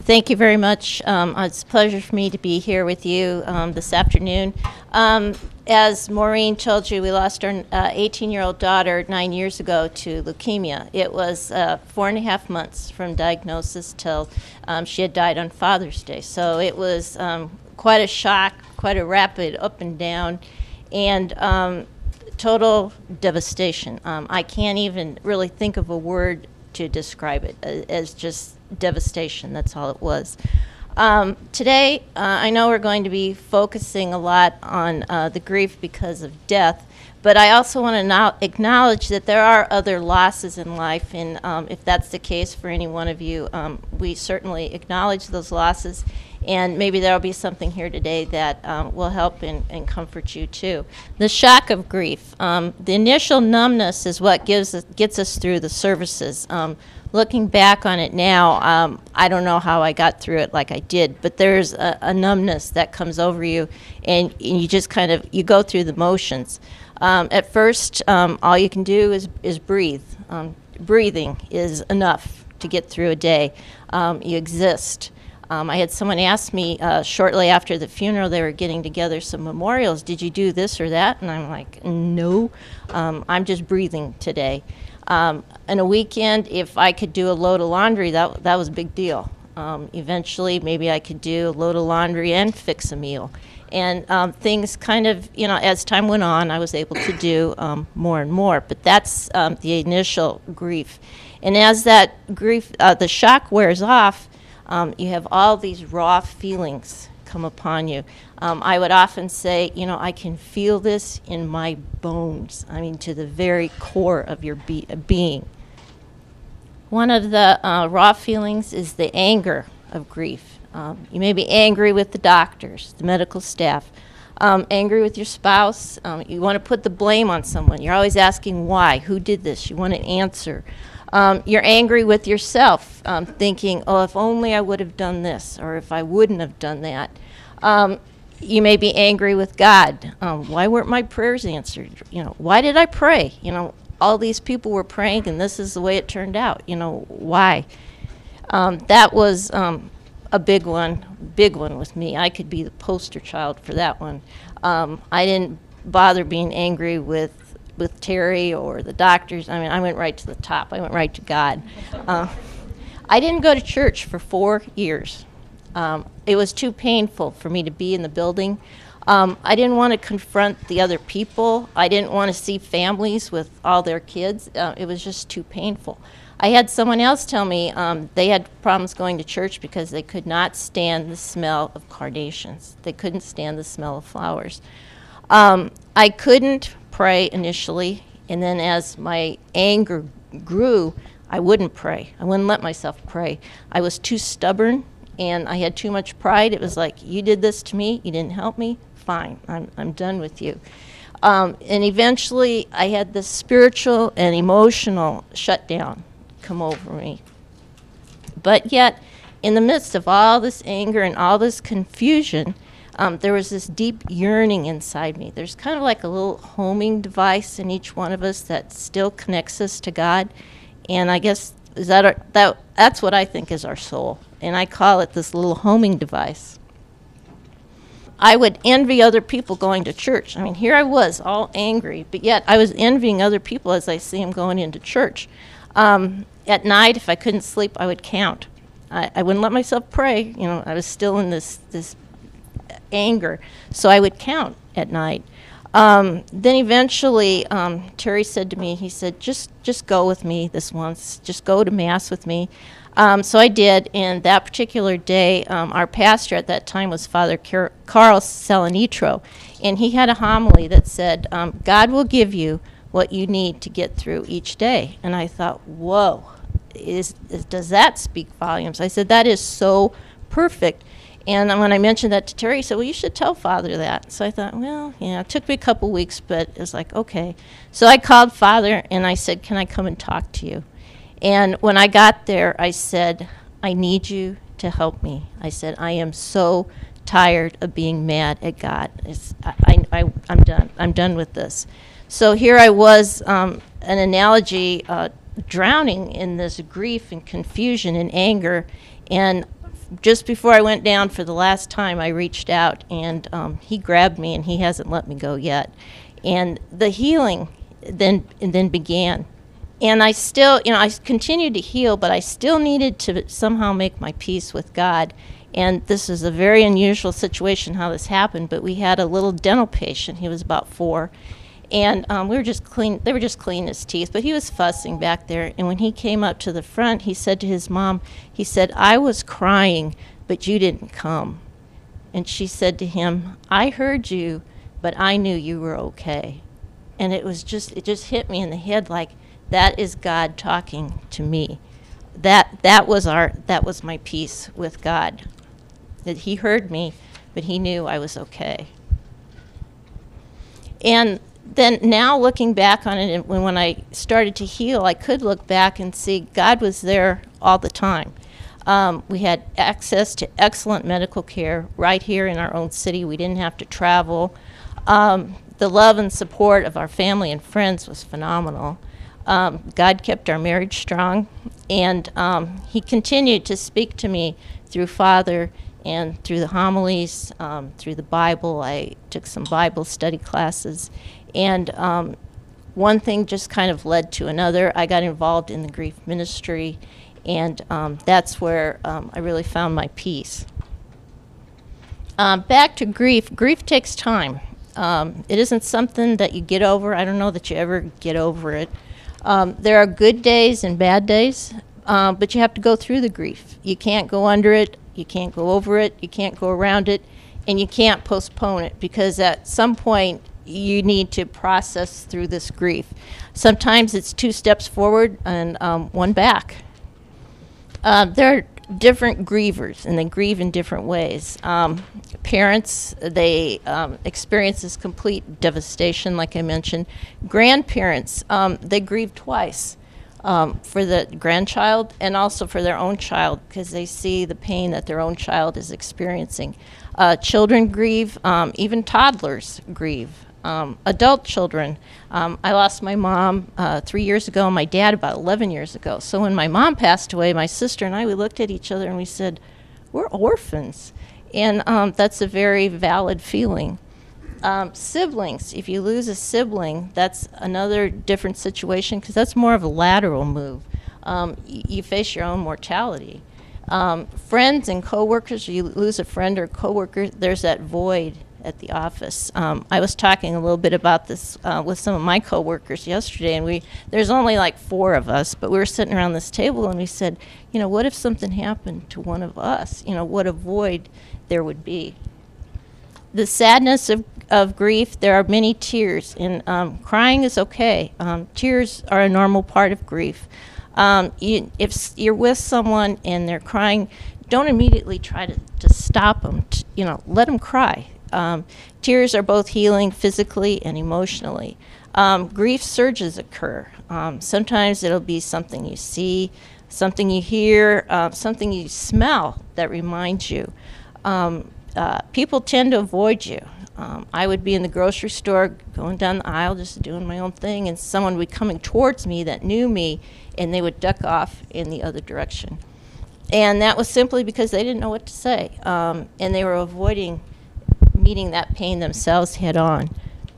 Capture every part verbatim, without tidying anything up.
Thank you very much. Um, it's a pleasure for me to be here with you um, this afternoon. Um, as Maureen told you, we lost our eighteen-year-old daughter nine years ago to leukemia. It was uh, four and a half months from diagnosis till um, she had died on Father's Day. So it was um, quite a shock, quite a rapid up and down, and um, total devastation. Um, I can't even really think of a word to describe it as, as just devastation. That's all it was. Um, today, uh, I know we're going to be focusing a lot on uh, the grief because of death, but I also want to no- acknowledge that there are other losses in life, and um, if that's the case for any one of you, um, we certainly acknowledge those losses, and maybe there will be something here today that um, will help and, and comfort you too. The shock of grief. Um, the initial numbness is what gives us, gets us through the services. Um, Looking back on it now, um, I don't know how I got through it like I did, but there's a, a numbness that comes over you, and, and you just kind of, you go through the motions. Um, at first, um, all you can do is, is breathe. Um, breathing is enough to get through a day. Um, you exist. Um, I had someone ask me uh, shortly after the funeral, they were getting together some memorials, did you do this or that? And I'm like, no, um, I'm just breathing today. Um, in a weekend, if I could do a load of laundry, that that was a big deal. Um, eventually, maybe I could do a load of laundry and fix a meal. And um, things kind of, you know, as time went on, I was able to do um, more and more. But that's um, the initial grief. And as that grief, uh, the shock wears off, um, you have all these raw feelings come upon you. Um, I would often say, you know, I can feel this in my bones. I mean, to the very core of your be- being. One of the uh, raw feelings is the anger of grief. Um, you may be angry with the doctors, the medical staff, um, angry with your spouse. Um, you want to put the blame on someone. You're always asking why, who did this? You want an answer. Um, you're angry with yourself, um, thinking, oh, if only I would have done this, or if I wouldn't have done that. Um, you may be angry with God. Um, why weren't my prayers answered? You know, why did I pray? You know, all these people were praying, and this is the way it turned out. You know, why? Um, that was um, a big one, big one with me. I could be the poster child for that one. Um, I didn't bother being angry with with Terry or the doctors. I mean, I went right to the top. I went right to God. Uh, I didn't go to church for four years. Um, it was too painful for me to be in the building. Um, I didn't want to confront the other people. I didn't want to see families with all their kids. Uh, it was just too painful. I had someone else tell me um, they had problems going to church because they could not stand the smell of carnations. They couldn't stand the smell of flowers. Um, I couldn't pray initially, and then as my anger grew, I wouldn't pray. I wouldn't let myself pray. I was too stubborn, and I had too much pride. It was like, you did this to me, you didn't help me, fine, I'm I'm done with you. Um, and eventually, I had this spiritual and emotional shutdown come over me. But yet, in the midst of all this anger and all this confusion, Um, there was this deep yearning inside me. There's kind of like a little homing device in each one of us that still connects us to God. And I guess is that, our, that that's what I think is our soul. And I call it this little homing device. I would envy other people going to church. I mean, here I was, all angry, but yet I was envying other people as I see them going into church. Um, at night, if I couldn't sleep, I would count. I, I wouldn't let myself pray. You know, I was still in this this anger, so I would count at night. Um, then eventually, um, Terry said to me, he said, just just go with me this once, just go to Mass with me. Um, so I did, and that particular day, um, our pastor at that time was Father Car- Carl Salanitro, and he had a homily that said, um, God will give you what you need to get through each day. And I thought, whoa, is, is does that speak volumes? I said, that is so perfect. And when I mentioned that to Terry, he said, well, you should tell Father that. So I thought, well, yeah, it took me a couple weeks, but it was like, okay. So I called Father, and I said, can I come and talk to you? And when I got there, I said, I need you to help me. I said, I am so tired of being mad at God. It's, I, I, I'm done. I'm done with this. So here I was, um, an analogy, uh, drowning in this grief and confusion and anger, and just before I went down for the last time, I reached out, and um, he grabbed me, and he hasn't let me go yet. And the healing then and then began. And I still, you know, I continued to heal, but I still needed to somehow make my peace with God. And this is a very unusual situation how this happened, but we had a little dental patient. He was about four. And um, we were just clean. They were just cleaning his teeth, but he was fussing back there. And when he came up to the front, he said to his mom, he said, "I was crying, but you didn't come." And she said to him, "I heard you, but I knew you were okay." And it was just, it just hit me in the head like, that is God talking to me. That that was our, that was my peace with God. That He heard me, but He knew I was okay. And then now looking back on it, and when, when I started to heal, I could look back and see God was there all the time. Um, we had access to excellent medical care right here in our own city. We didn't have to travel. Um, the love and support of our family and friends was phenomenal. Um, God kept our marriage strong, and um, He continued to speak to me through Father and through the homilies, um, through the Bible. I took some Bible study classes. And um, one thing just kind of led to another. I got involved in the grief ministry, and um, that's where um, I really found my peace. Um, back to grief. Grief takes time. Um, it isn't something that you get over. I don't know that you ever get over it. Um, there are good days and bad days, uh, but you have to go through the grief. You can't go under it. You can't go over it. You can't go around it. And you can't postpone it, because at some point, you need to process through this grief. Sometimes it's two steps forward and um, one back. Uh, there are different grievers, and they grieve in different ways. Um, parents, they um, experience this complete devastation, like I mentioned. Grandparents, um, they grieve twice, um, for the grandchild and also for their own child, because they see the pain that their own child is experiencing. Uh, children grieve, um, even toddlers grieve. Um, adult children. Um, I lost my mom uh, three years ago, and my dad about eleven years ago. So when my mom passed away, my sister and I, we looked at each other and we said, we're orphans. And um, that's a very valid feeling. Um, siblings, if you lose a sibling, that's another different situation, because that's more of a lateral move. Um, y- you face your own mortality. Um, friends and coworkers, you lose a friend or coworker, there's that void at the office. Um, I was talking a little bit about this uh, with some of my coworkers yesterday, and we there's only like four of us, but we were sitting around this table and we said, you know, what if something happened to one of us? You know, what a void there would be. The sadness of, of grief, there are many tears, and um, crying is okay. Um, tears are a normal part of grief. Um, you, if s- you're with someone and they're crying, don't immediately try to, to stop them. T- you know, let them cry. Um, tears are both healing physically and emotionally. Um, grief surges occur. Um, sometimes it'll be something you see, something you hear, uh, something you smell that reminds you. Um, uh, people tend to avoid you. Um, I would be in the grocery store going down the aisle just doing my own thing, and someone would be coming towards me that knew me, and they would duck off in the other direction. And that was simply because they didn't know what to say, um, and they were avoiding meeting that pain themselves head on.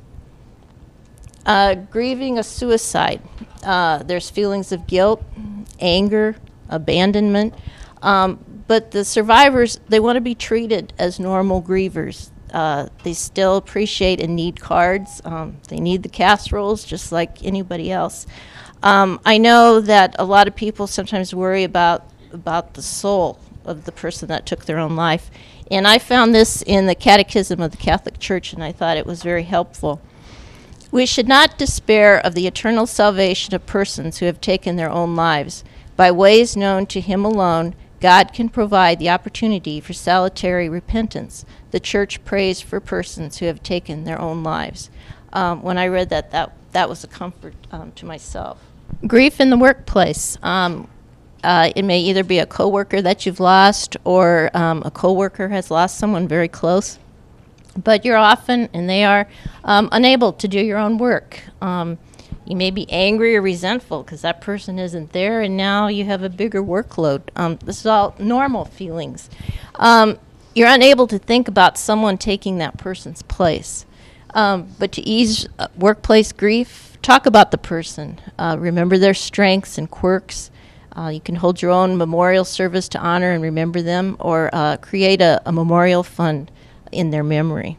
Uh, grieving a suicide. Uh, there's feelings of guilt, anger, abandonment. Um, but the survivors, they want to be treated as normal grievers. Uh, they still appreciate and need cards. Um, they need the casseroles just like anybody else. Um, I know that a lot of people sometimes worry about, about the soul of the person that took their own life. And I found this in the Catechism of the Catholic Church, and I thought it was very helpful. We should not despair of the eternal salvation of persons who have taken their own lives. By ways known to Him alone, God can provide the opportunity for salutary repentance. The Church prays for persons who have taken their own lives. Um, when I read that, that, that was a comfort um, to myself. Grief in the workplace. Um, Uh, it may either be a coworker that you've lost, or um, a coworker has lost someone very close. But you're often, and they are, um, unable to do your own work. Um, You may be angry or resentful because that person isn't there, and now you have a bigger workload. Um, this is all normal feelings. Um, you're unable to think about someone taking that person's place. Um, but to ease uh, workplace grief, talk about the person. Uh, remember their strengths and quirks. Uh, you can hold your own memorial service to honor and remember them, or uh, create a, a memorial fund in their memory.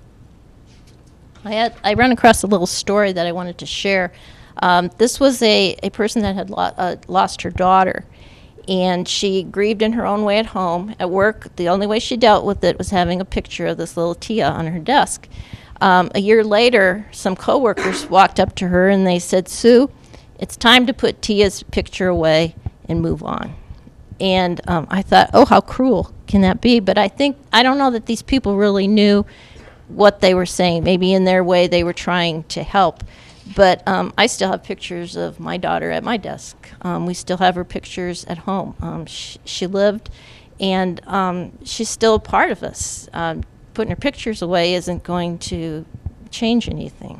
I had I ran across a little story that I wanted to share. Um, this was a, a person that had lo- uh, lost her daughter, and she grieved in her own way at home. At work, the only way she dealt with it was having a picture of this little Tia on her desk. Um, a year later, some coworkers walked up to her and they said, "Sue, it's time to put Tia's picture away and move on." And um, I thought, oh, how cruel can that be? But I think, I don't know that these people really knew what they were saying. Maybe in their way they were trying to help. But um, I still have pictures of my daughter at my desk. Um, we still have her pictures at home. Um, sh- she lived, and um, she's still a part of us. Um, putting her pictures away isn't going to change anything.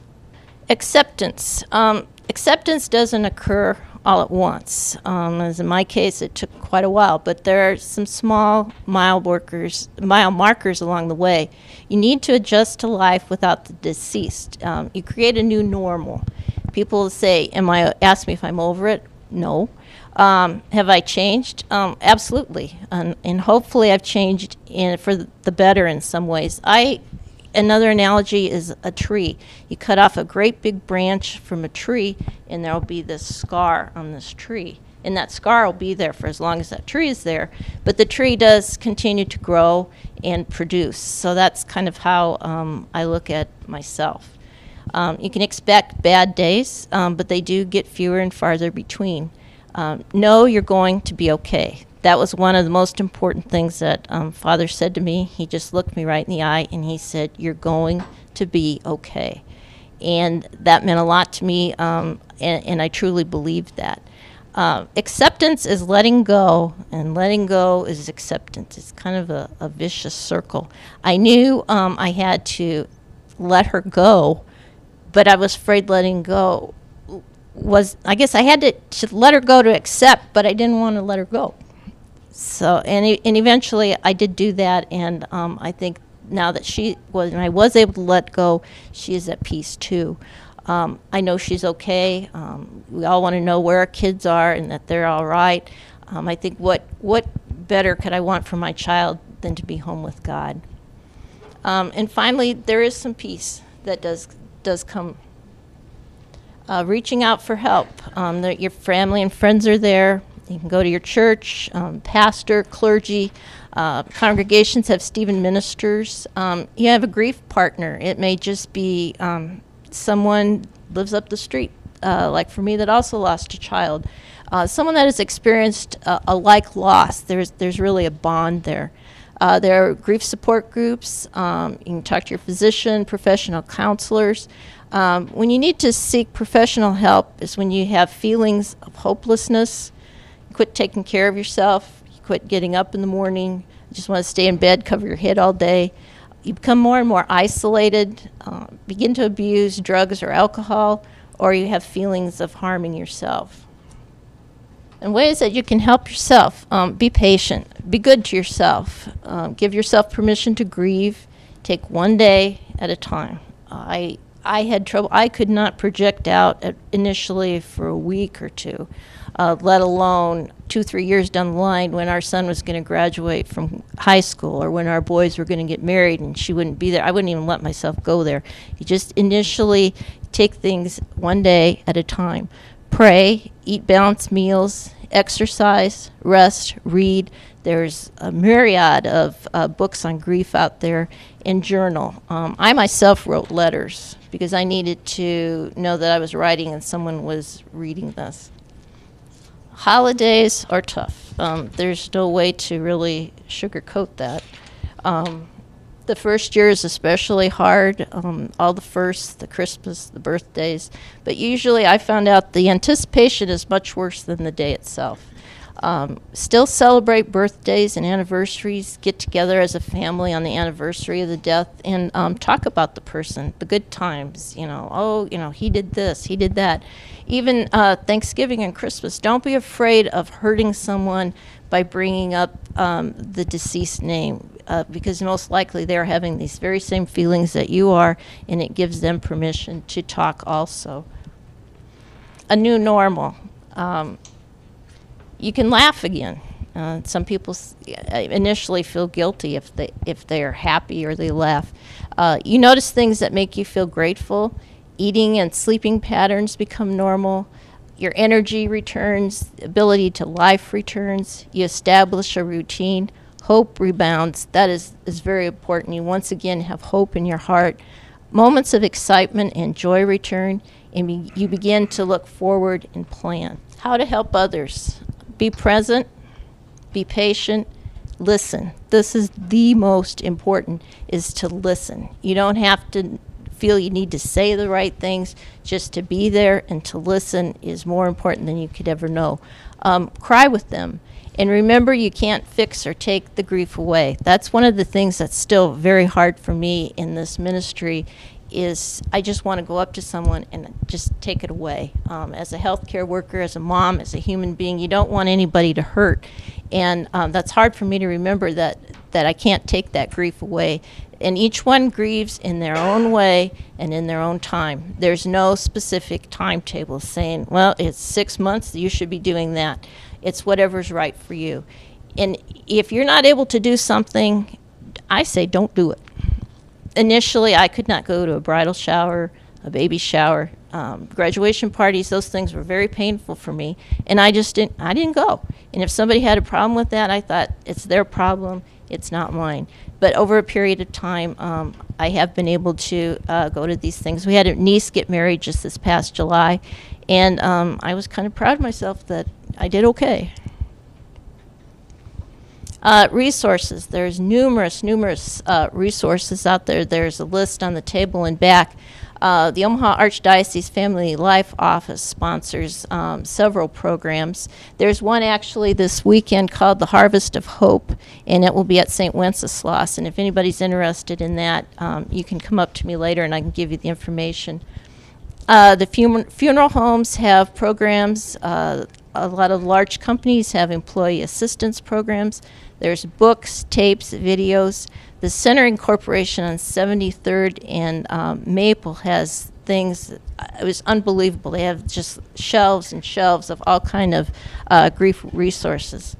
Acceptance. Um, acceptance doesn't occur all at once. Um, as in my case, it took quite a while, but there are some small mile workers, mile markers along the way. You need to adjust to life without the deceased. Um, you create a new normal. People say, "Am I?" Ask me if I'm over it. No. Um, have I changed? Um, absolutely, and, and hopefully I've changed in for the better in some ways. I. Another analogy is a tree. You cut off a great big branch from a tree, and there will be this scar on this tree. And that scar will be there for as long as that tree is there. But the tree does continue to grow and produce. So that's kind of how um, I look at myself. Um, you can expect bad days, um, but they do get fewer and farther between. Um, know you're going to be okay. That was one of the most important things that um, Father said to me. He just looked me right in the eye and he said, "You're going to be okay." And that meant a lot to me, um, and, and I truly believed that. Uh, acceptance is letting go, and letting go is acceptance. It's kind of a, a vicious circle. I knew um, I had to let her go, but I was afraid letting go was, I guess I had to, to let her go to accept, but I didn't want to let her go. So, and e- and eventually I did do that, and um, I think now that she was, and I was able to let go, she is at peace too. Um, I know she's okay. Um, we all want to know where our kids are and that they're all right. Um, I think what what better could I want for my child than to be home with God? Um, and finally, there is some peace that does does come. Uh, reaching out for help. Um, that your family and friends are there. You can go to your church, um, pastor, clergy. Uh, congregations have Stephen ministers. Um, you have a grief partner. It may just be um, someone lives up the street, uh, like for me, that also lost a child. Uh, someone that has experienced a, a like loss. There's there's really a bond there. Uh, there are grief support groups. Um, you can talk to your physician, professional counselors. Um, when you need to seek professional help is when you have feelings of hopelessness. You quit taking care of yourself. You quit getting up in the morning. You just want to stay in bed, cover your head all day. You become more and more isolated, uh, begin to abuse drugs or alcohol, or you have feelings of harming yourself. And ways that you can help yourself: um, be patient, be good to yourself, um, give yourself permission to grieve, take one day at a time. Uh, I I had trouble. I could not project out at initially for a week or two, uh, let alone two, three years down the line when our son was going to graduate from high school or when our boys were going to get married and she wouldn't be there. I wouldn't even let myself go there. You just initially take things one day at a time. Pray, eat balanced meals, exercise, rest, read. There's a myriad of uh, books on grief out there, and journal. Um, I myself wrote letters because I needed to know that I was writing and someone was reading this. Holidays are tough. Um, there's no way to really sugarcoat that. Um, the first year is especially hard, um, all the firsts, the Christmas, the birthdays. But usually I found out the anticipation is much worse than the day itself. Um, still celebrate birthdays and anniversaries, get together as a family on the anniversary of the death, and um, talk about the person, the good times, you know, oh, you know, he did this, he did that. Even uh, Thanksgiving and Christmas, don't be afraid of hurting someone by bringing up um, the deceased name, uh, because most likely they're having these very same feelings that you are, and it gives them permission to talk also. A new normal. Um, You can laugh again. Uh, some people s- initially feel guilty if they if they're happy or they laugh. Uh, you notice things that make you feel grateful. Eating and sleeping patterns become normal. Your energy returns. Ability to life returns. You establish a routine. Hope rebounds. That is, is very important. You once again have hope in your heart. Moments of excitement and joy return, and be, you begin to look forward and plan. How to help others. Be present, be patient, listen. This is the most important, is to listen. You don't have to feel you need to say the right things. Just to be there and to listen is more important than you could ever know. Um, cry with them. And remember, you can't fix or take the grief away. That's one of the things that's still very hard for me in this ministry, is I just want to go up to someone and just take it away. Um, as a healthcare worker, as a mom, as a human being, you don't want anybody to hurt. And um, that's hard for me to remember, that, that I can't take that grief away. And each one grieves in their own way and in their own time. There's no specific timetable saying, well, it's six months, you should be doing that. It's whatever's right for you. And if you're not able to do something, I say don't do it. Initially, I could not go to a bridal shower, a baby shower, um, graduation parties. Those things were very painful for me, and I just didn't. I didn't go. And if somebody had a problem with that, I thought it's their problem. It's not mine. But over a period of time, um, I have been able to uh, go to these things. We had a niece get married just this past July, and um, I was kind of proud of myself that I did okay. Uh, resources. There's numerous, numerous uh, resources out there. There's a list on the table and back. Uh, the Omaha Archdiocese Family Life Office sponsors um, several programs. There's one actually this weekend called the Harvest of Hope, and it will be at Saint Wenceslas. And if anybody's interested in that, um, you can come up to me later and I can give you the information. Uh, the fun- funeral homes have programs. Uh, a lot of large companies have employee assistance programs. There's books, tapes, videos. The Centering Corporation on seventy-third and um, Maple has things. It was unbelievable. They have just shelves and shelves of all kind of uh, grief resources.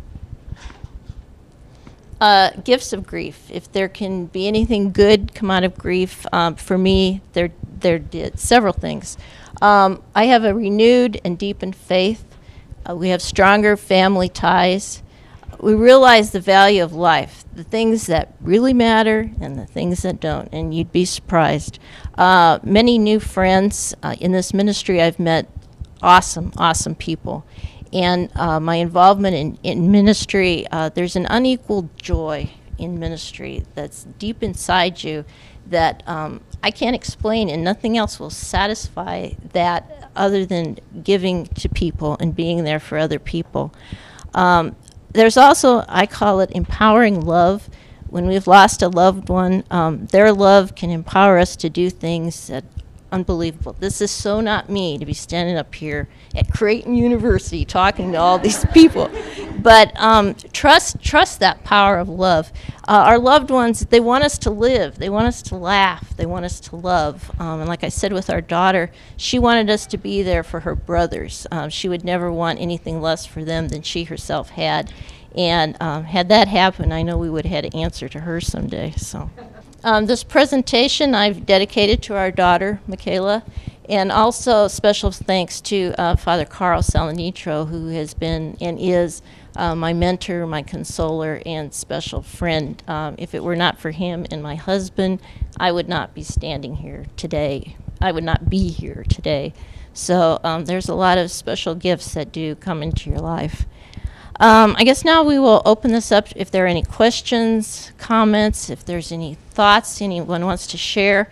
Uh, gifts of grief. If there can be anything good come out of grief, um, for me, there there did several things. Um, I have a renewed and deepened faith. Uh, we have stronger family ties. We realize the value of life, the things that really matter and the things that don't, and you'd be surprised. Uh, many new friends uh, in this ministry. I've met awesome, awesome people. And uh, my involvement in, in ministry, uh, there's an unequal joy in ministry that's deep inside you that um, I can't explain, and nothing else will satisfy that other than giving to people and being there for other people. Um, there's also, I call it empowering love. When we've lost a loved one, um, their love can empower us to do things that unbelievable. This is so not me to be standing up here at Creighton University talking to all these people. But um, trust trust that power of love. Uh, our loved ones, they want us to live. They want us to laugh. They want us to love. Um, and like I said with our daughter, she wanted us to be there for her brothers. Um, she would never want anything less for them than she herself had. And um, had that happen, I know we would have had to answer to her someday. So. Um, this presentation I've dedicated to our daughter, Michaela, and also special thanks to uh, Father Carl Salanitro, who has been and is uh, my mentor, my consoler, and special friend. Um, if it were not for him and my husband, I would not be standing here today. I would not be here today. So um, there's a lot of special gifts that do come into your life. Um, I guess now we will open this up if there are any questions, comments, if there's any thoughts anyone wants to share.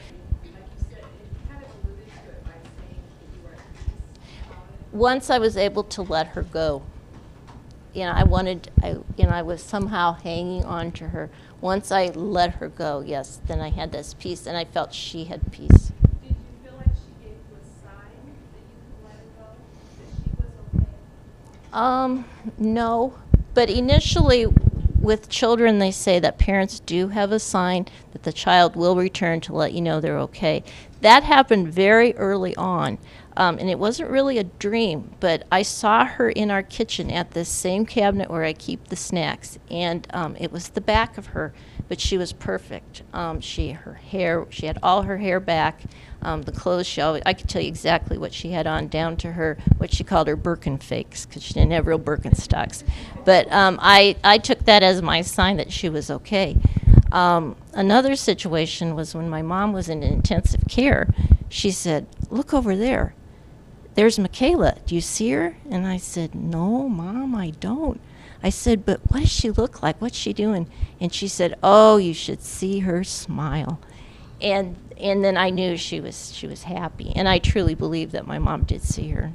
Once I was able to let her go. you know, I wanted, I, you know, I was somehow hanging on to her. Once I let her go, yes, then I had this peace, and I felt she had peace. Did you feel like she gave you a sign that you could let her go, that she was okay? Um, no, but initially with children, they say that parents do have a sign that the child will return to let you know they're okay. That happened very early on, um, and it wasn't really a dream, but I saw her in our kitchen at this same cabinet where I keep the snacks, and um, it was the back of her, but she was perfect. Um, she, her hair, she had all her hair back. Um, the clothes she always, I could tell you exactly what she had on, down to her, what she called her Birkenfakes, because she didn't have real Birkenstocks. But um, I, I took that as my sign that she was okay. Um, another situation was when my mom was in intensive care. She said, "Look over there. There's Michaela. Do you see her?" And I said, "No, Mom, I don't." I said, "But what does she look like? What's she doing?" And she said, "Oh, you should see her smile." And and then I knew she was she was happy, and I truly believe that my mom did see her.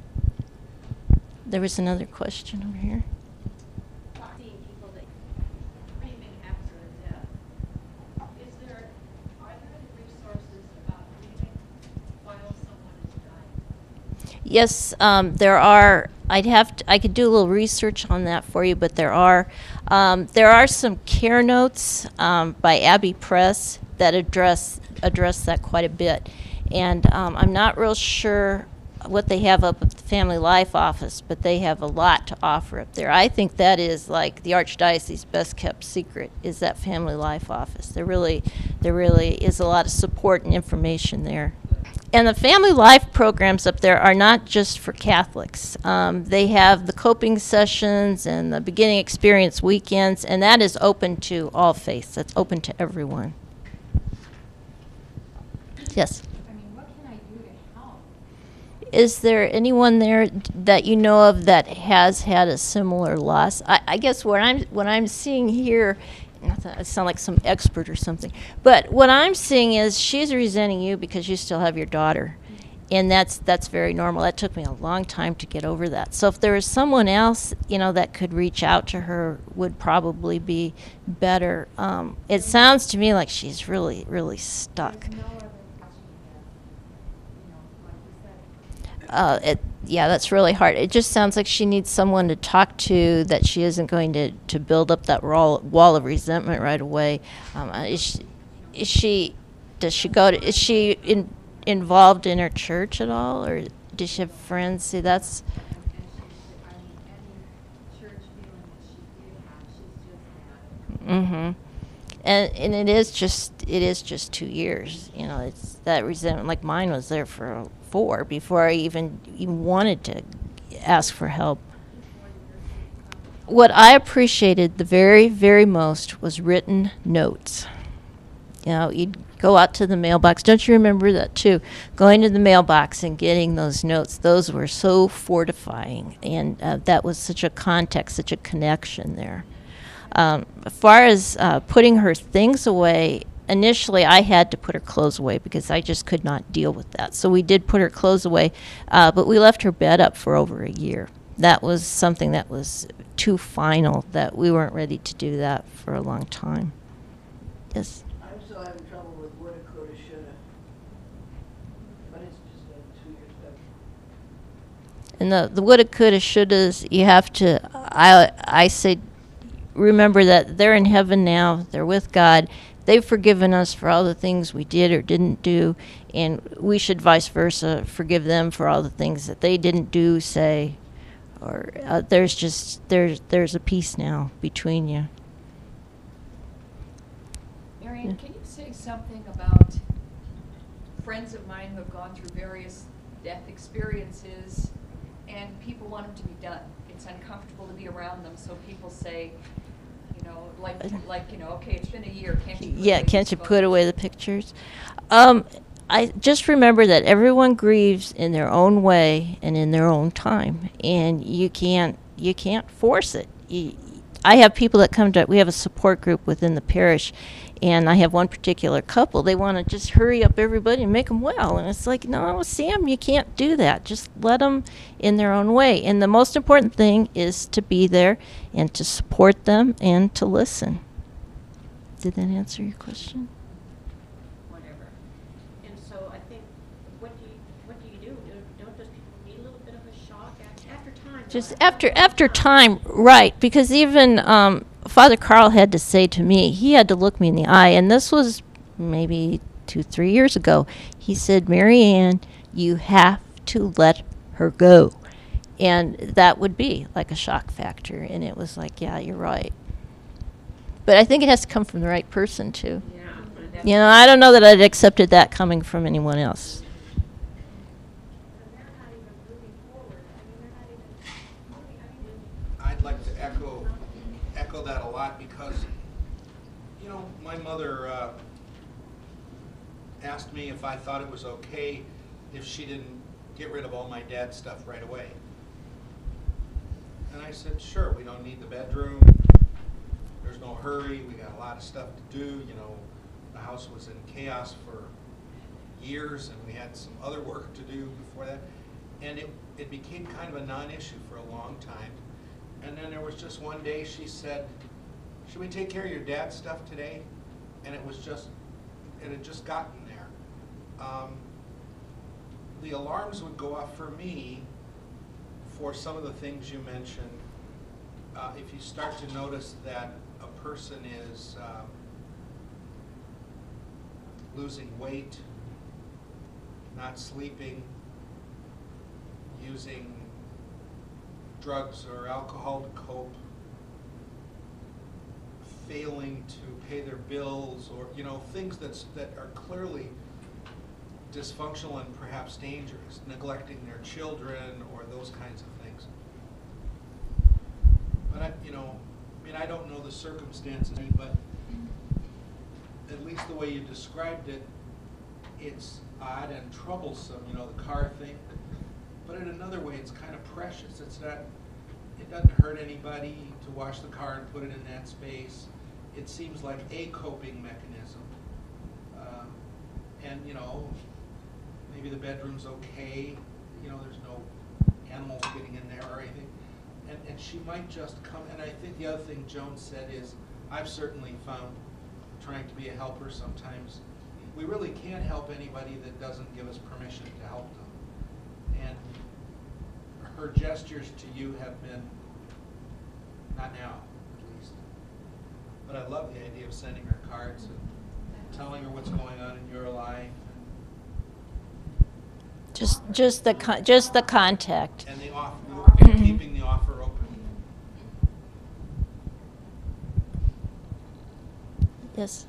There was another question over here. Seeing people that grieving after a death. Is there, are there any resources about grieving while someone is dying? Yes, um, there are. I'd have to, I could do a little research on that for you, but there are um, there are some care notes um, by Abbey Press that address address that quite a bit, and um, I'm not real sure what they have up at the Family Life office, but they have a lot to offer up there. I think that is like the Archdiocese's best kept secret is that Family Life office. There really there really is a lot of support and information there. And the Family Life programs up there are not just for Catholics. Um, they have the coping sessions and the beginning experience weekends, and that is open to all faiths. That's open to everyone. Yes? I mean, what can I do to help? Is there anyone there d- that you know of that has had a similar loss? I, I guess what I'm what I'm seeing here, not that I sound like some expert or something, but what I'm seeing is she's resenting you because you still have your daughter, and that's that's very normal. That took me a long time to get over that. So if there was someone else, you know, that could reach out to her, would probably be better. Um, it sounds to me like she's really really stuck. There's no other option here. You know, like you said. Uh, it, yeah, that's really hard. It just sounds like she needs someone to talk to, that she isn't going to, to build up that wall, wall of resentment right away. Um, uh, is she, is she, does she go to, is she in, involved in her church at all, or does she have friends? See, that's, And she, I mean, any church feeling that she did have, she's just had. mm-hmm. And, and it is just, it is just two years, you know, it's that resentment, like mine was there for four before I even, even wanted to ask for help. What I appreciated the very, very most was written notes. You know, you'd go out to the mailbox. Don't you remember that too? Going to the mailbox and getting those notes. Those were so fortifying, and uh, that was such a context, such a connection there. Um, as far as uh, putting her things away, initially I had to put her clothes away because I just could not deal with that. So we did put her clothes away, uh, but we left her bed up for over a year. That was something that was too final, that we weren't ready to do that for a long time. Yes? I'm still having trouble with woulda, coulda, shoulda. But it's just a two-year step. And the, the woulda, coulda, shouldas, you have to, I, I say, remember that they're in heaven now, they're with God, they've forgiven us for all the things we did or didn't do, and we should vice versa forgive them for all the things that they didn't do, say, or uh, there's just, there's, there's a peace now between you. Marion, can you say something about friends of mine who have gone through various death experiences, and people want them to be done? It's uncomfortable to be around them, so people say, you know, like, like you know, okay, it's been a year, can't you put Yeah, away can't these you put photos? away the pictures? Um, I just remember that everyone grieves in their own way and in their own time, and you can't you can't force it. You, I have people that come to, we have a support group within the parish, and I have one particular couple, they want to just hurry up everybody and make them well. And it's like, no, Sam, you can't do that. Just let them in their own way. And the most important thing is to be there and to support them and to listen. Did that answer your question? Whatever. And so I think, what do you, what do you do? Do- Don't those people need a little bit of a shock af- after time? Just though, after after time, right? Because even um, Father Carl had to say to me, he had to look me in the eye, and this was maybe two, three years ago. He said, "Mary Ann, you have to let her go," and that would be like a shock factor. And it was like, yeah, you're right. But I think it has to come from the right person too. Yeah. that's- You know, I don't know that I'd accepted that coming from anyone else. And they're not even moving forward. I mean, they're not even moving. I mean, I'd like to echo, echo that a lot because, you know, my mother uh, asked me if I thought it was okay if she didn't get rid of all my dad's stuff right away. And I said, sure, we don't need the bedroom. There's no hurry. We got a lot of stuff to do. You know, the house was in chaos for years and we had some other work to do before that. And it, it became kind of a non-issue for a long time. And then there was just one day she said, should we take care of your dad's stuff today? And it was just, it had just gotten there. Um, the alarms would go off for me for some of the things you mentioned. Uh, if you start to notice that a person is um, losing weight, not sleeping, using drugs or alcohol to cope, failing to pay their bills, or you know things that's that are clearly dysfunctional and perhaps dangerous, neglecting their children or those kinds of things. But I, you know, I mean, I don't know the circumstances, but at least the way you described it, it's odd and troublesome. You know, the car thing. But in another way, it's kind of precious. It's not, it doesn't hurt anybody to wash the car and put it in that space. It seems like a coping mechanism. Um, and, you know, maybe the bedroom's okay. You know, there's no animals getting in there or anything. And, and she might just come, and I think the other thing Joan said is, I've certainly found trying to be a helper sometimes, we really can't help anybody that doesn't give us permission to help them. And her gestures to you have been, not now, at least. But I love the idea of sending her cards and telling her what's going on in your life. Just just the con- just the contact. And the offer, keeping the offer open. Yes.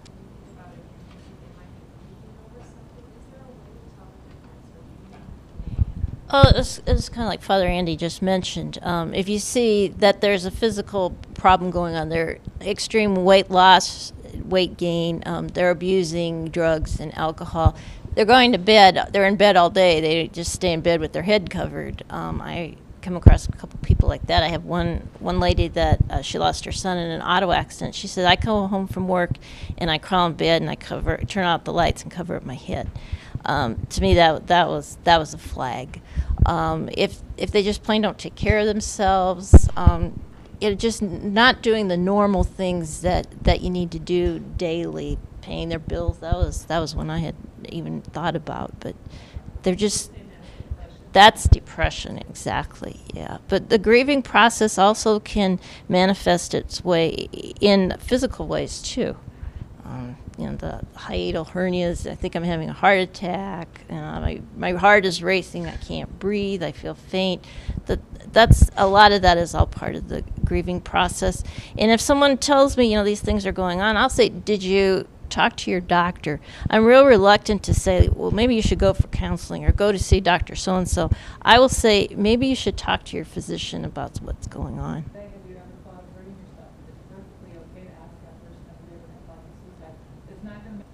Oh, it's, it's kind of like Father Andy just mentioned. Um, if you see that there's a physical problem going on, there, extreme weight loss, weight gain, um, they're abusing drugs and alcohol, they're going to bed, they're in bed all day, they just stay in bed with their head covered. Um, I come across a couple people like that. I have one one lady that uh, she lost her son in an auto accident. She said, I come home from work and I crawl in bed and I cover, turn out the lights and cover up my head. Um, to me, that that was that was a flag. Um, if if they just plain don't take care of themselves, um, it just not doing the normal things that, that you need to do daily, paying their bills. That was that was one I had even thought about. But they're just that's depression, exactly. Yeah, but the grieving process also can manifest its way in physical ways too. Um, you know, the hiatal hernias, I think I'm having a heart attack, uh, my, my heart is racing, I can't breathe, I feel faint. That, that's, a lot of that is all part of the grieving process. And if someone tells me, you know, these things are going on, I'll say, did you talk to your doctor? I'm real reluctant to say, well, maybe you should go for counseling or go to see Doctor So-and-so. I will say, maybe you should talk to your physician about what's going on. Say, have you ever thought of hurting yourself? It's perfectly okay to ask that person if they ever had thoughts of suicide. It's not going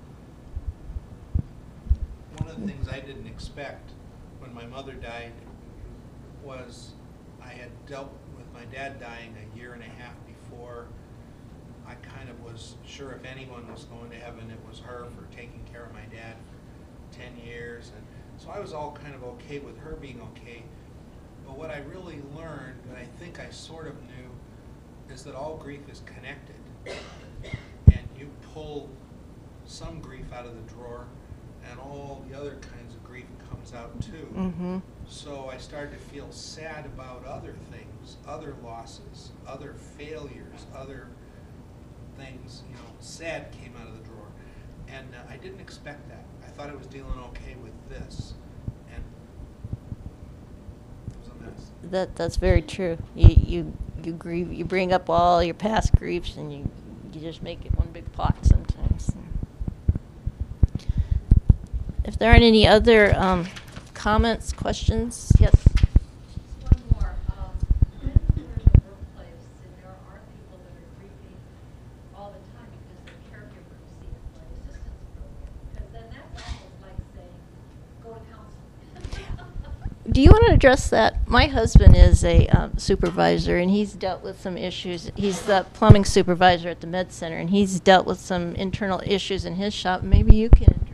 to. One of the things I didn't expect when my mother died was I had dealt with my dad dying a year and a half before I kind of was sure if anyone was going to heaven, it was her for taking care of my dad for ten years. And so I was all kind of okay with her being okay. But what I really learned, and I think I sort of knew, is that all grief is connected. And you pull some grief out of the drawer, and all the other kinds of grief comes out too. Mm-hmm. So I started to feel sad about other things, other losses, other failures, other things, you know, sad came out of the drawer. And uh, I didn't expect that. I thought I was dealing okay with this. And it was a mess. That that's very true. You you you grieve. You bring up all your past griefs, and you you just make it one big pot sometimes. If there aren't any other um, comments, questions, yes. Just one more. Um, when you're in the workplace and there are people that are grieving all the time because their caregiver received my assistance program, because then that's almost like saying, go to counseling. Do you want to address that? My husband is a um, supervisor, and he's dealt with some issues. He's the plumbing supervisor at the Med Center, and he's dealt with some internal issues in his shop. Maybe you can address that.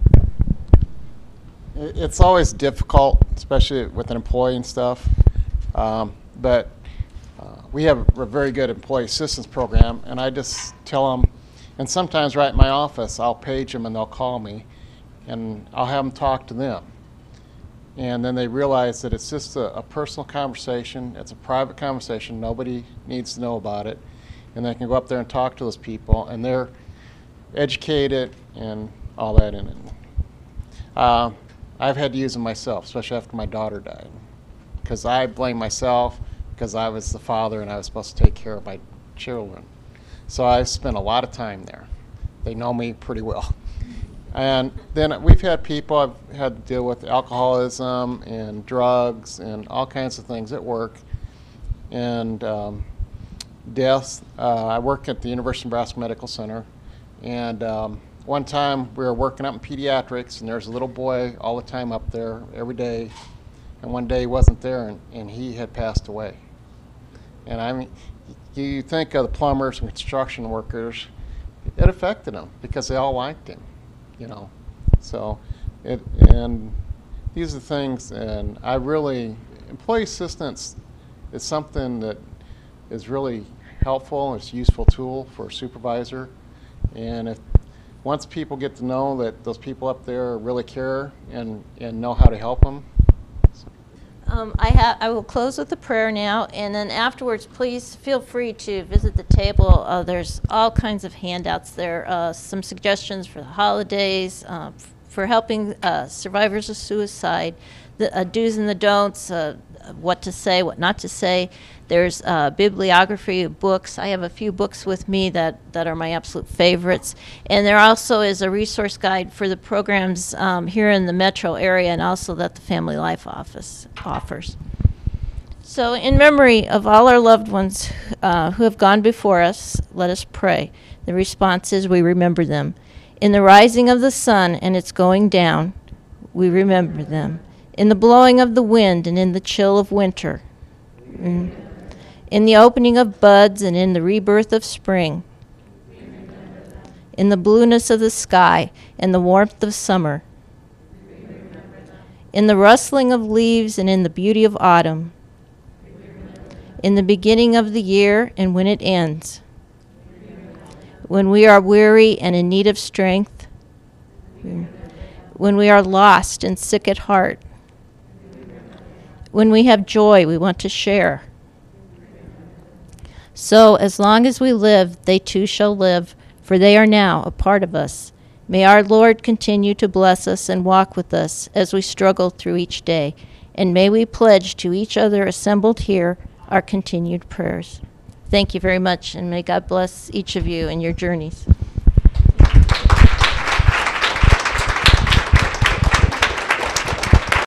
It's always difficult, especially with an employee and stuff. Um, but uh, we have a very good employee assistance program, and I just tell them, and sometimes right in my office, I'll page them and they'll call me, and I'll have them talk to them. And then they realize that it's just a, a personal conversation. It's a private conversation. Nobody needs to know about it. And they can go up there and talk to those people, and they're educated and all that in it. Uh, I've had to use them myself, especially after my daughter died, because I blame myself because I was the father and I was supposed to take care of my children. So I spent a lot of time there. They know me pretty well. And then we've had people I've had to deal with alcoholism and drugs and all kinds of things at work, and um, deaths. Uh, I work at the University of Nebraska Medical Center, and um, one time we were working up in pediatrics, and there's a little boy all the time up there every day, and one day he wasn't there, and, and he had passed away. And I mean, you think of the plumbers and construction workers, it affected them because they all liked him, you know. So, it, and these are the things, and I really, employee assistance is something that is really helpful. It's a useful tool for a supervisor, and if once people get to know that those people up there really care and, and know how to help them. Um, I, ha- I will close with a prayer now, and then afterwards, please feel free to visit the table. Uh, there's all kinds of handouts there, uh, some suggestions for the holidays, uh, f- for helping uh, survivors of suicide, the uh, do's and the don'ts, uh, what to say, what not to say. There's uh, bibliography of books. I have a few books with me that, that are my absolute favorites. And there also is a resource guide for the programs um, here in the metro area, and also that the Family Life Office offers. So in memory of all our loved ones uh, who have gone before us, let us pray. The response is, we remember them. In the rising of the sun and its going down, we remember them. In the blowing of the wind and in the chill of winter. Mm. In the opening of buds and in the rebirth of spring. In the blueness of the sky and the warmth of summer. In the rustling of leaves and in the beauty of autumn. In the beginning of the year and when it ends. When we are weary and in need of strength. When we are lost and sick at heart. When we have joy we want to share. So as long as we live, they too shall live, for they are now a part of us. May our Lord continue to bless us and walk with us as we struggle through each day. And may we pledge to each other assembled here our continued prayers. Thank you very much, and may God bless each of you in your journeys.